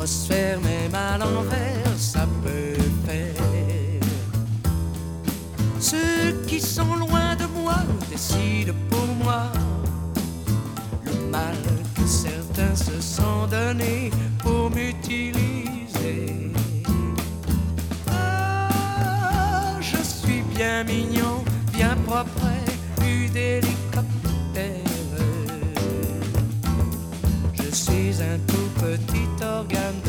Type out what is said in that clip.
se faire même à l'envers, ça peut faire. Ceux qui sont loin de moi décident pour moi le mal que certains se sont donné pour m'utiliser. Ah, je suis bien mignon, bien propre, plus d'hélicoptère. Je suis un tout petit organe